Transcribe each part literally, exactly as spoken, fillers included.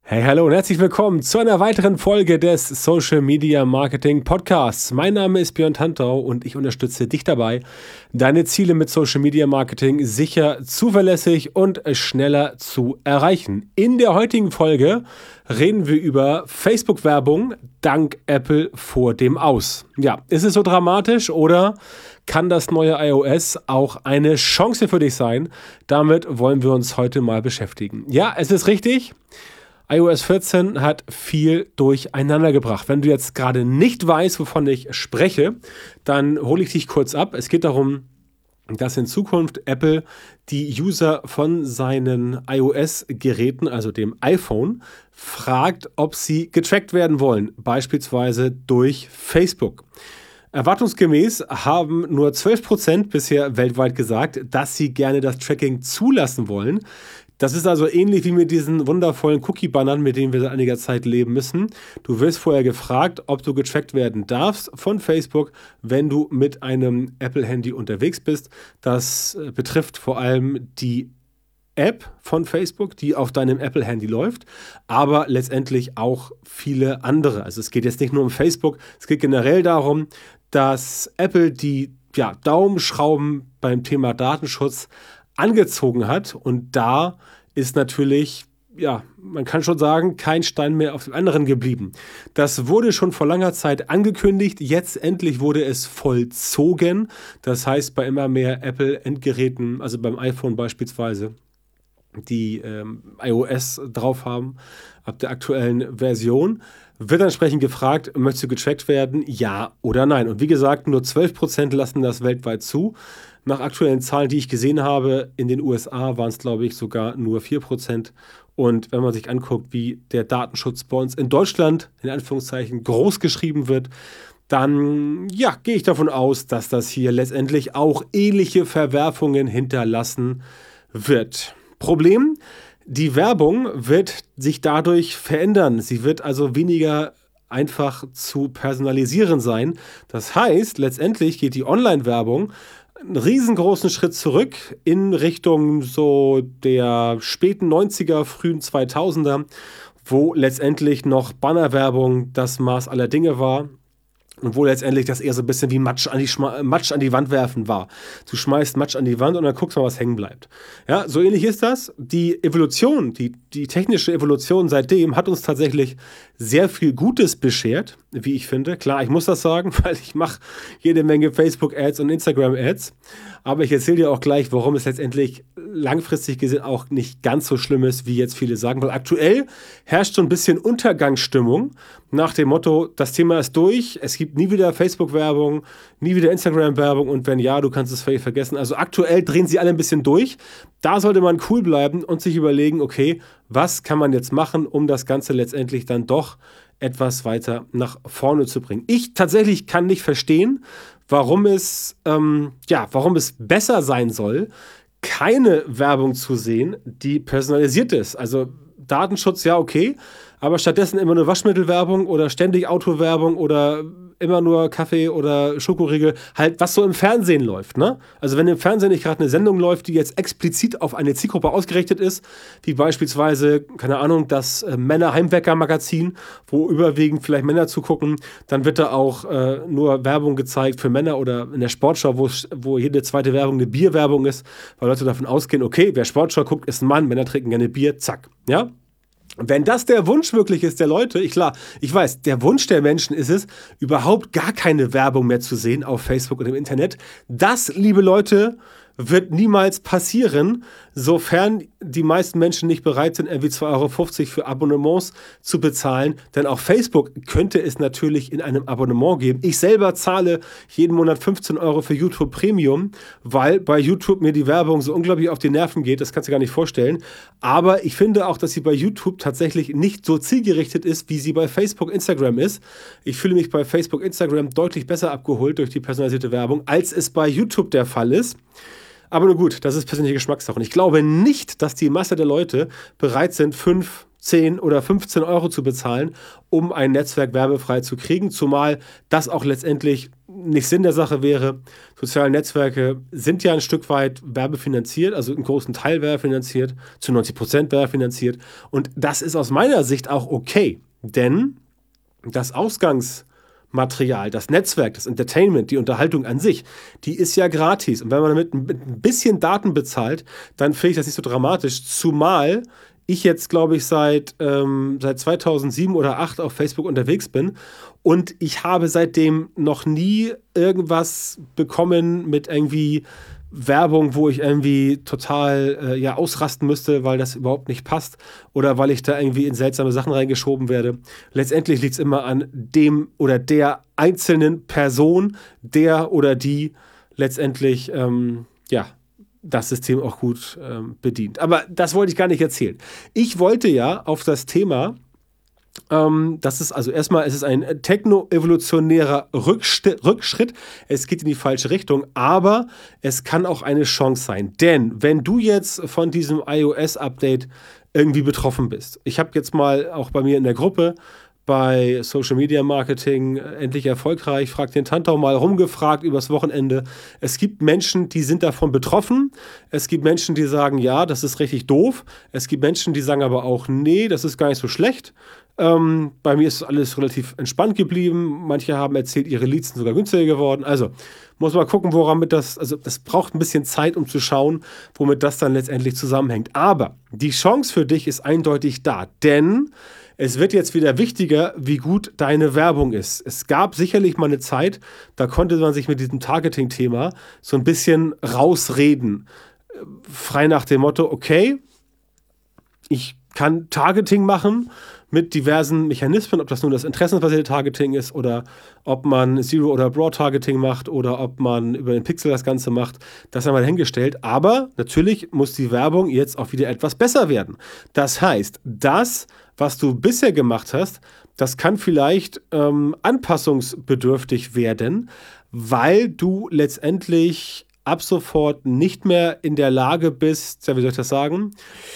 Hey, hallo und herzlich willkommen zu einer weiteren Folge des Social Media Marketing Podcasts. Mein Name ist Björn Tantau und ich unterstütze dich dabei, deine Ziele mit Social Media Marketing sicher, zuverlässig und schneller zu erreichen. In der heutigen Folge reden wir über Facebook-Werbung dank Apple vor dem Aus. Ja, ist es so dramatisch oder kann das neue iOS auch eine Chance für dich sein? Damit wollen wir uns heute mal beschäftigen. Ja, es ist richtig. iOS vierzehn hat viel durcheinander gebracht. Wenn du jetzt gerade nicht weißt, wovon ich spreche, dann hole ich dich kurz ab. Es geht darum, dass in Zukunft Apple die User von seinen iOS-Geräten, also dem iPhone, fragt, ob sie getrackt werden wollen, beispielsweise durch Facebook. Erwartungsgemäß haben nur zwölf Prozent bisher weltweit gesagt, dass sie gerne das Tracking zulassen wollen. Das ist also ähnlich wie mit diesen wundervollen Cookie-Bannern, mit denen wir seit einiger Zeit leben müssen. Du wirst vorher gefragt, ob du getrackt werden darfst von Facebook, wenn du mit einem Apple-Handy unterwegs bist. Das betrifft vor allem die App von Facebook, die auf deinem Apple-Handy läuft, aber letztendlich auch viele andere. Also es geht jetzt nicht nur um Facebook, es geht generell darum, dass Apple die ja, Daumenschrauben beim Thema Datenschutz angezogen hat und da ist natürlich, ja, man kann schon sagen, kein Stein mehr auf dem anderen geblieben. Das wurde schon vor langer Zeit angekündigt, jetzt endlich wurde es vollzogen. Das heißt, bei immer mehr Apple-Endgeräten, also beim iPhone beispielsweise, die ähm, iOS drauf haben, ab der aktuellen Version, wird entsprechend gefragt, möchtest du getrackt werden, ja oder nein? Und wie gesagt, nur zwölf Prozent lassen das weltweit zu. Nach aktuellen Zahlen, die ich gesehen habe, in den U S A waren es, glaube ich, sogar nur vier Prozent. Und wenn man sich anguckt, wie der Datenschutz bei uns in Deutschland, in Anführungszeichen, groß geschrieben wird, dann ja, gehe ich davon aus, dass das hier letztendlich auch ähnliche Verwerfungen hinterlassen wird. Problem: Die Werbung wird sich dadurch verändern. Sie wird also weniger einfach zu personalisieren sein. Das heißt, letztendlich geht die Online-Werbung einen riesengroßen Schritt zurück in Richtung so der späten neunziger, frühen zweitausender, wo letztendlich noch Bannerwerbung das Maß aller Dinge war. Und wo letztendlich das eher so ein bisschen wie Matsch an die, Schma- Matsch an die Wand werfen war. Du schmeißt Matsch an die Wand und dann guckst mal, was hängen bleibt. Ja, so ähnlich ist das. Die Evolution, die, die technische Evolution seitdem hat uns tatsächlich sehr viel Gutes beschert, wie ich finde. Klar, ich muss das sagen, weil ich mache jede Menge Facebook-Ads und Instagram-Ads. Aber ich erzähle dir auch gleich, warum es letztendlich langfristig gesehen auch nicht ganz so schlimm ist, wie jetzt viele sagen. Weil aktuell herrscht so ein bisschen Untergangsstimmung nach dem Motto, das Thema ist durch, es gibt nie wieder Facebook-Werbung, nie wieder Instagram-Werbung und wenn ja, du kannst es völlig vergessen. Also aktuell drehen sie alle ein bisschen durch. Da sollte man cool bleiben und sich überlegen, okay, was kann man jetzt machen, um das Ganze letztendlich dann doch etwas weiter nach vorne zu bringen. Ich tatsächlich kann nicht verstehen, warum es, ähm, ja, warum es besser sein soll, keine Werbung zu sehen, die personalisiert ist. Also Datenschutz, ja, okay, aber stattdessen immer nur Waschmittelwerbung oder ständig Autowerbung oder immer nur Kaffee oder Schokoriegel, halt was so im Fernsehen läuft, ne? Also wenn im Fernsehen nicht gerade eine Sendung läuft, die jetzt explizit auf eine Zielgruppe ausgerichtet ist, wie beispielsweise, keine Ahnung, das äh, Männer-Heimwecker-Magazin, wo überwiegend vielleicht Männer zugucken, dann wird da auch äh, nur Werbung gezeigt für Männer oder in der Sportschau, wo, wo jede zweite Werbung eine Bierwerbung ist, weil Leute davon ausgehen, okay, wer Sportschau guckt, ist ein Mann, Männer trinken gerne Bier, zack, ja? Wenn das der Wunsch wirklich ist der Leute, ich klar, ich weiß, der Wunsch der Menschen ist es, überhaupt gar keine Werbung mehr zu sehen auf Facebook und im Internet. Das, liebe Leute, wird niemals passieren, sofern die meisten Menschen nicht bereit sind, irgendwie zwei Euro fünfzig für Abonnements zu bezahlen. Denn auch Facebook könnte es natürlich in einem Abonnement geben. Ich selber zahle jeden Monat fünfzehn Euro für YouTube Premium, weil bei YouTube mir die Werbung so unglaublich auf die Nerven geht. Das kannst du dir gar nicht vorstellen. Aber ich finde auch, dass sie bei YouTube tatsächlich nicht so zielgerichtet ist, wie sie bei Facebook, Instagram ist. Ich fühle mich bei Facebook, Instagram deutlich besser abgeholt durch die personalisierte Werbung, als es bei YouTube der Fall ist. Aber nur gut, das ist persönliche Geschmackssache. Und ich glaube nicht, dass die Masse der Leute bereit sind, fünf, zehn oder fünfzehn Euro zu bezahlen, um ein Netzwerk werbefrei zu kriegen. Zumal das auch letztendlich nicht Sinn der Sache wäre. Soziale Netzwerke sind ja ein Stück weit werbefinanziert, also einen großen Teil werbefinanziert, zu neunzig Prozent werbefinanziert. Und das ist aus meiner Sicht auch okay, denn das Ausgangsmaterial, das Netzwerk, das Entertainment, die Unterhaltung an sich, die ist ja gratis. Und wenn man damit ein bisschen Daten bezahlt, dann finde ich das nicht so dramatisch, zumal ich jetzt, glaube ich, seit, ähm, seit zweitausendsieben oder zweitausendacht auf Facebook unterwegs bin und ich habe seitdem noch nie irgendwas bekommen mit irgendwie Werbung, wo ich irgendwie total äh, ja, ausrasten müsste, weil das überhaupt nicht passt oder weil ich da irgendwie in seltsame Sachen reingeschoben werde. Letztendlich liegt es immer an dem oder der einzelnen Person, der oder die letztendlich, ähm, ja, das System auch gut ähm, bedient. Aber das wollte ich gar nicht erzählen. Ich wollte ja auf das Thema, ähm, das ist also erstmal, es ist ein techno-evolutionärer Rückschritt, Rückschritt. Es geht in die falsche Richtung, aber es kann auch eine Chance sein. Denn wenn du jetzt von diesem iOS-Update irgendwie betroffen bist, ich habe jetzt mal auch bei mir in der Gruppe bei Social Media Marketing endlich erfolgreich, frag den Tantau mal rumgefragt übers Wochenende. Es gibt Menschen, die sind davon betroffen. Es gibt Menschen, die sagen, ja, das ist richtig doof. Es gibt Menschen, die sagen aber auch, nee, das ist gar nicht so schlecht. Ähm, bei mir ist alles relativ entspannt geblieben. Manche haben erzählt, ihre Leads sind sogar günstiger geworden. Also muss man gucken, woran mit das, also das braucht ein bisschen Zeit, um zu schauen, womit das dann letztendlich zusammenhängt. Aber die Chance für dich ist eindeutig da, denn es wird jetzt wieder wichtiger, wie gut deine Werbung ist. Es gab sicherlich mal eine Zeit, da konnte man sich mit diesem Targeting-Thema so ein bisschen rausreden. Frei nach dem Motto, okay, ich kann Targeting machen mit diversen Mechanismen, ob das nun das interessenbasierte Targeting ist oder ob man Zero- oder Broad-Targeting macht oder ob man über den Pixel das Ganze macht, das haben wir dahingestellt. Aber natürlich muss die Werbung jetzt auch wieder etwas besser werden. Das heißt, das, was du bisher gemacht hast, das kann vielleicht ähm, anpassungsbedürftig werden, weil du letztendlich ab sofort nicht mehr in der Lage bist, ja, wie soll ich das sagen,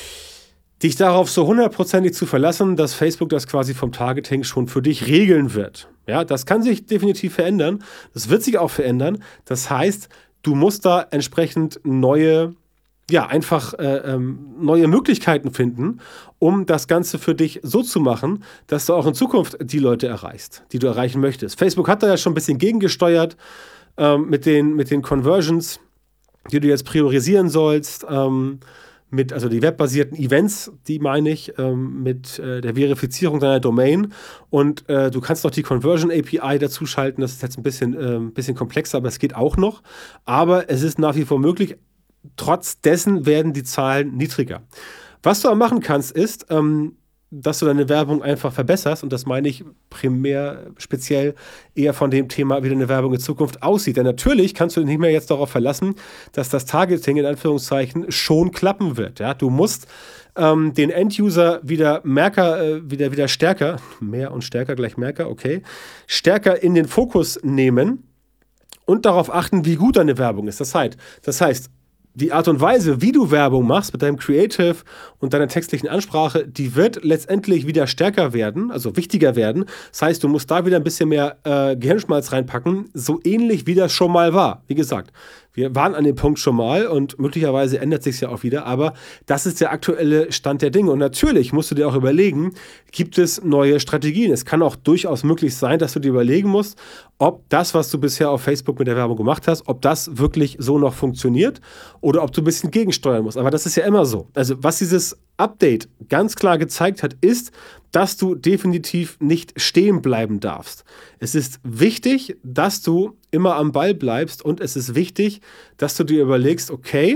dich darauf so hundertprozentig zu verlassen, dass Facebook das quasi vom Targeting schon für dich regeln wird. Ja, das kann sich definitiv verändern. Das wird sich auch verändern. Das heißt, du musst da entsprechend neue, ja, einfach äh, ähm, neue Möglichkeiten finden, um das Ganze für dich so zu machen, dass du auch in Zukunft die Leute erreichst, die du erreichen möchtest. Facebook hat da ja schon ein bisschen gegengesteuert ähm, mit den, mit den Conversions, die du jetzt priorisieren sollst, ähm, mit, also die webbasierten Events, die meine ich, ähm, mit äh, der Verifizierung deiner Domain. Und äh, du kannst noch die Conversion A P I dazu schalten. Das ist jetzt ein bisschen, äh, ein bisschen komplexer, aber es geht auch noch. Aber es ist nach wie vor möglich. Trotz dessen werden die Zahlen niedriger. Was du aber machen kannst, ist, ähm, dass du deine Werbung einfach verbesserst. Und das meine ich primär, speziell eher von dem Thema, wie deine Werbung in Zukunft aussieht. Denn natürlich kannst du dich nicht mehr jetzt darauf verlassen, dass das Targeting in Anführungszeichen schon klappen wird. Ja? Du musst ähm, den End-User wieder Merker, äh, wieder, wieder stärker, mehr und stärker gleich Merker, okay, stärker in den Fokus nehmen und darauf achten, wie gut deine Werbung ist. Das heißt, das heißt, die Art und Weise, wie du Werbung machst mit deinem Creative und deiner textlichen Ansprache, die wird letztendlich wieder stärker werden, also wichtiger werden. Das heißt, du musst da wieder ein bisschen mehr äh, Gehirnschmalz reinpacken, so ähnlich wie das schon mal war. Wie gesagt, wir waren an dem Punkt schon mal und möglicherweise ändert sich es ja auch wieder, aber das ist der aktuelle Stand der Dinge. Und natürlich musst du dir auch überlegen, gibt es neue Strategien? Es kann auch durchaus möglich sein, dass du dir überlegen musst, ob das, was du bisher auf Facebook mit der Werbung gemacht hast, ob das wirklich so noch funktioniert oder ob du ein bisschen gegensteuern musst. Aber das ist ja immer so. Also was dieses Update ganz klar gezeigt hat, ist, dass du definitiv nicht stehen bleiben darfst. Es ist wichtig, dass du immer am Ball bleibst und es ist wichtig, dass du dir überlegst, okay,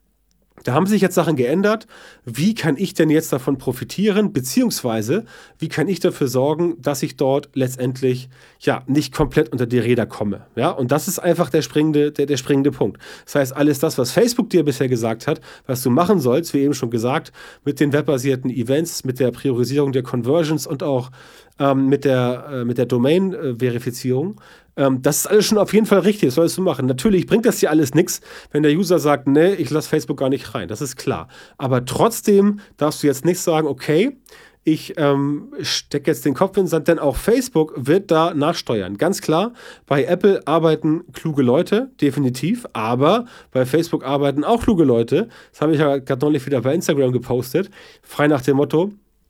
da haben sich jetzt Sachen geändert. Wie kann ich denn jetzt davon profitieren? Beziehungsweise, wie kann ich dafür sorgen, dass ich dort letztendlich ja nicht komplett unter die Räder komme? Ja, und das ist einfach der springende, der, der springende Punkt. Das heißt, alles das, was Facebook dir bisher gesagt hat, was du machen sollst, wie eben schon gesagt, mit den webbasierten Events, mit der Priorisierung der Conversions und auch ähm, mit der, äh, mit der Domain-Verifizierung, Ähm, das ist alles schon auf jeden Fall richtig, das solltest du machen. Natürlich bringt das dir alles nichts, wenn der User sagt, nee, ich lasse Facebook gar nicht rein, das ist klar. Aber trotzdem darfst du jetzt nicht sagen, okay, ich ähm, stecke jetzt den Kopf in den Sand, denn auch Facebook wird da nachsteuern. Ganz klar, bei Apple arbeiten kluge Leute, definitiv, aber bei Facebook arbeiten auch kluge Leute. Das habe ich ja gerade neulich wieder bei Instagram gepostet, frei nach dem Motto: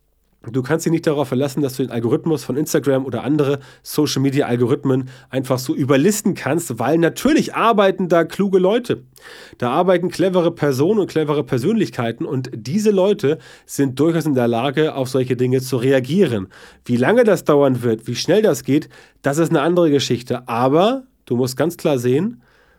Du kannst dich nicht darauf verlassen, dass du den Algorithmus von Instagram oder andere Social-Media-Algorithmen einfach so überlisten kannst, weil natürlich arbeiten da kluge Leute. Da arbeiten clevere Personen und clevere Persönlichkeiten und diese Leute sind durchaus in der Lage, auf solche Dinge zu reagieren. Wie lange das dauern wird, wie schnell das geht, das ist eine andere Geschichte. Aber du musst ganz klar sehen,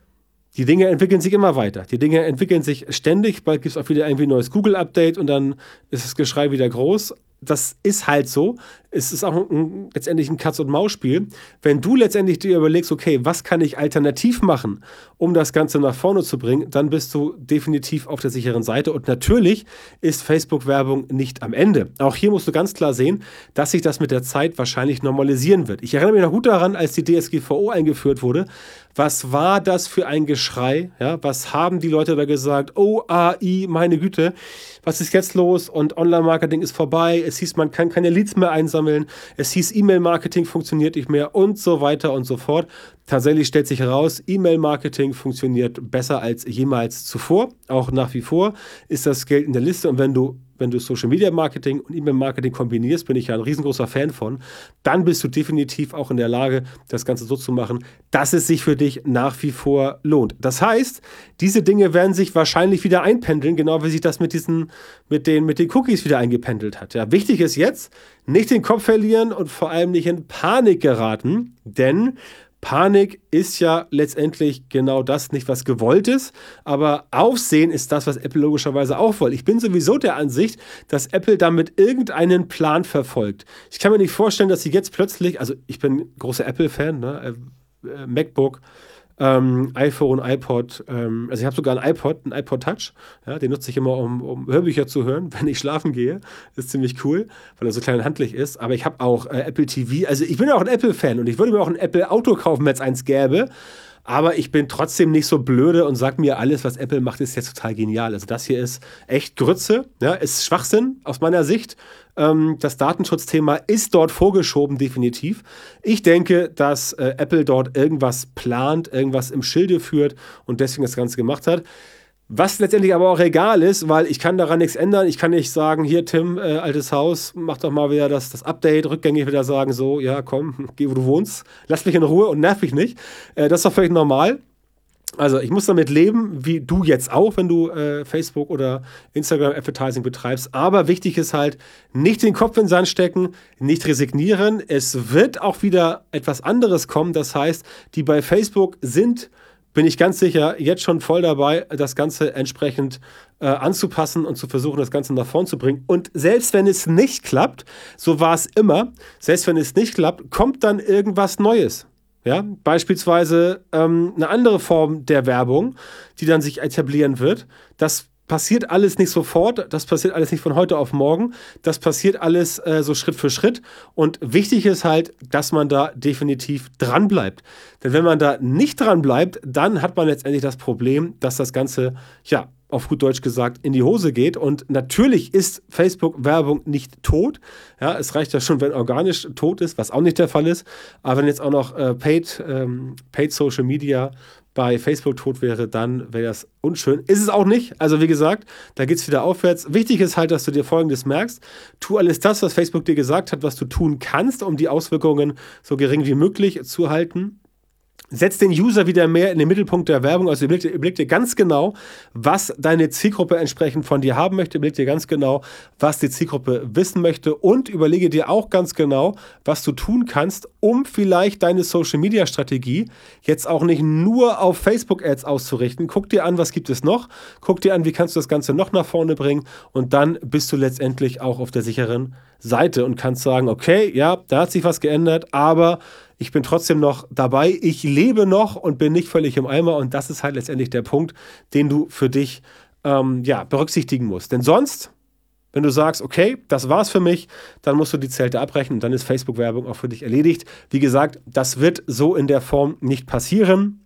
die Dinge entwickeln sich immer weiter. Die Dinge entwickeln sich ständig. Bald gibt es auch wieder irgendwie ein neues Google-Update und dann ist das Geschrei wieder groß. Das ist halt so. Es ist auch ein, letztendlich ein Katz-und-Maus-Spiel. Wenn du letztendlich dir überlegst, okay, was kann ich alternativ machen, um das Ganze nach vorne zu bringen, dann bist du definitiv auf der sicheren Seite. Und natürlich ist Facebook-Werbung nicht am Ende. Auch hier musst du ganz klar sehen, dass sich das mit der Zeit wahrscheinlich normalisieren wird. Ich erinnere mich noch gut daran, als die D S G V O eingeführt wurde. Was war das für ein Geschrei? Ja, was haben die Leute da gesagt? Oh, A I, meine Güte, was ist jetzt los? Und Online-Marketing ist vorbei. Es hieß, man kann keine Leads mehr einsammeln. Es hieß, E-Mail-Marketing funktioniert nicht mehr und so weiter und so fort. Tatsächlich stellt sich heraus, E-Mail-Marketing funktioniert besser als jemals zuvor. Auch nach wie vor ist das Geld in der Liste. Und wenn du Wenn du Social-Media-Marketing und E-Mail-Marketing kombinierst, bin ich ja ein riesengroßer Fan von, dann bist du definitiv auch in der Lage, das Ganze so zu machen, dass es sich für dich nach wie vor lohnt. Das heißt, diese Dinge werden sich wahrscheinlich wieder einpendeln, genau wie sich das mit diesen, mit den, mit den Cookies wieder eingependelt hat. Ja, wichtig ist jetzt, nicht den Kopf verlieren und vor allem nicht in Panik geraten, denn Panik ist ja letztendlich genau das, nicht was gewollt ist, aber Aufsehen ist das, was Apple logischerweise auch will. Ich bin sowieso der Ansicht, dass Apple damit irgendeinen Plan verfolgt. Ich kann mir nicht vorstellen, dass sie jetzt plötzlich, also ich bin großer Apple-Fan, ne, äh, MacBook, ähm, iPhone, iPod, ähm, also ich habe sogar ein iPod, einen iPod Touch, ja, den nutze ich immer, um, um Hörbücher zu hören, wenn ich schlafen gehe. Das ist ziemlich cool, weil er so klein und handlich ist. Aber ich habe auch äh, Apple T V, also ich bin ja auch ein Apple-Fan und ich würde mir auch ein Apple-Auto kaufen, wenn es eins gäbe. Aber ich bin trotzdem nicht so blöde und sage mir, alles, was Apple macht, ist jetzt total genial. Also das hier ist echt Grütze, ja, ist Schwachsinn aus meiner Sicht. Ähm, das Datenschutzthema ist dort vorgeschoben, definitiv. Ich denke, dass äh, Apple dort irgendwas plant, irgendwas im Schilde führt und deswegen das Ganze gemacht hat. Was letztendlich aber auch egal ist, weil ich kann daran nichts ändern. Ich kann nicht sagen, hier Tim, äh, altes Haus, mach doch mal wieder das, das Update, rückgängig wieder sagen, so, ja komm, geh wo du wohnst, lass mich in Ruhe und nerv mich nicht. Äh, das ist doch völlig normal. Also ich muss damit leben, wie du jetzt auch, wenn du äh, Facebook oder Instagram Advertising betreibst. Aber wichtig ist halt, nicht den Kopf in den Sand stecken, nicht resignieren. Es wird auch wieder etwas anderes kommen. Das heißt, die bei Facebook sind, bin ich ganz sicher, jetzt schon voll dabei, das Ganze entsprechend äh, anzupassen und zu versuchen, das Ganze nach vorn zu bringen. Und selbst wenn es nicht klappt, so war es immer, selbst wenn es nicht klappt, kommt dann irgendwas Neues. Ja? Beispielsweise ähm, eine andere Form der Werbung, die dann sich etablieren wird. Das passiert alles nicht sofort, das passiert alles nicht von heute auf morgen, das passiert alles äh, so Schritt für Schritt und wichtig ist halt, dass man da definitiv dran bleibt. Denn wenn man da nicht dran bleibt, dann hat man letztendlich das Problem, dass das Ganze, ja, auf gut Deutsch gesagt, in die Hose geht und natürlich ist Facebook-Werbung nicht tot. Ja, es reicht ja schon, wenn organisch tot ist, was auch nicht der Fall ist, aber wenn jetzt auch noch äh, Paid, ähm, Paid Social Media bei Facebook tot wäre, dann wäre das unschön. Ist es auch nicht. Also wie gesagt, da geht es wieder aufwärts. Wichtig ist halt, dass du dir Folgendes merkst. Tu alles das, was Facebook dir gesagt hat, was du tun kannst, um die Auswirkungen so gering wie möglich zu halten. Setz den User wieder mehr in den Mittelpunkt der Werbung. Also überleg, überleg dir ganz genau, was deine Zielgruppe entsprechend von dir haben möchte. Überleg dir ganz genau, was die Zielgruppe wissen möchte. Und überlege dir auch ganz genau, was du tun kannst, um vielleicht deine Social-Media-Strategie jetzt auch nicht nur auf Facebook-Ads auszurichten. Guck dir an, was gibt es noch. Guck dir an, wie kannst du das Ganze noch nach vorne bringen. Und dann bist du letztendlich auch auf der sicheren Seite und kannst sagen, okay, ja, da hat sich was geändert, aber ich bin trotzdem noch dabei, ich lebe noch und bin nicht völlig im Eimer und das ist halt letztendlich der Punkt, den du für dich ähm, ja, berücksichtigen musst. Denn sonst, wenn du sagst, okay, das war's für mich, dann musst du die Zelte abbrechen und dann ist Facebook-Werbung auch für dich erledigt. Wie gesagt, das wird so in der Form nicht passieren.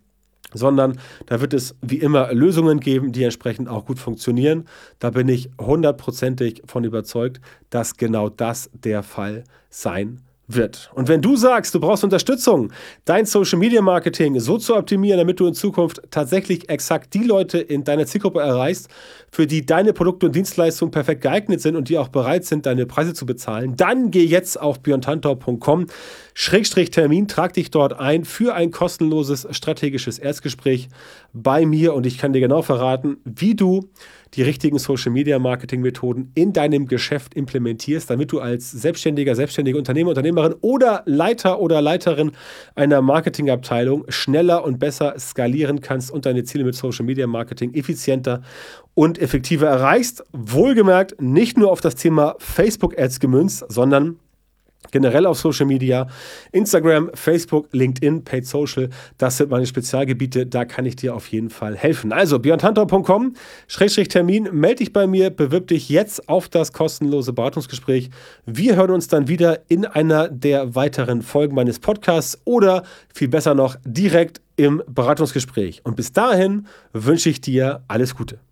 sondern da wird es wie immer Lösungen geben, die entsprechend auch gut funktionieren. Da bin ich hundertprozentig von überzeugt, dass genau das der Fall sein wird. Und wenn du sagst, du brauchst Unterstützung, dein Social Media Marketing so zu optimieren, damit du in Zukunft tatsächlich exakt die Leute in deiner Zielgruppe erreichst, für die deine Produkte und Dienstleistungen perfekt geeignet sind und die auch bereit sind, deine Preise zu bezahlen, dann geh jetzt auf björn tantau punkt com Schrägstrich Termin, trag dich dort ein für ein kostenloses strategisches Erstgespräch bei mir und ich kann dir genau verraten, wie du die richtigen Social-Media-Marketing-Methoden in deinem Geschäft implementierst, damit du als Selbstständiger, selbstständige Unternehmer, Unternehmerin oder Leiter oder Leiterin einer Marketingabteilung schneller und besser skalieren kannst und deine Ziele mit Social-Media-Marketing effizienter und effektiver erreichst. Wohlgemerkt nicht nur auf das Thema Facebook-Ads gemünzt, sondern generell auf Social Media, Instagram, Facebook, LinkedIn, Paid Social, das sind meine Spezialgebiete, da kann ich dir auf jeden Fall helfen. Also björn tantau punkt com Schrägstrich Termin, melde dich bei mir, bewirb dich jetzt auf das kostenlose Beratungsgespräch. Wir hören uns dann wieder in einer der weiteren Folgen meines Podcasts oder viel besser noch direkt im Beratungsgespräch. Und bis dahin wünsche ich dir alles Gute.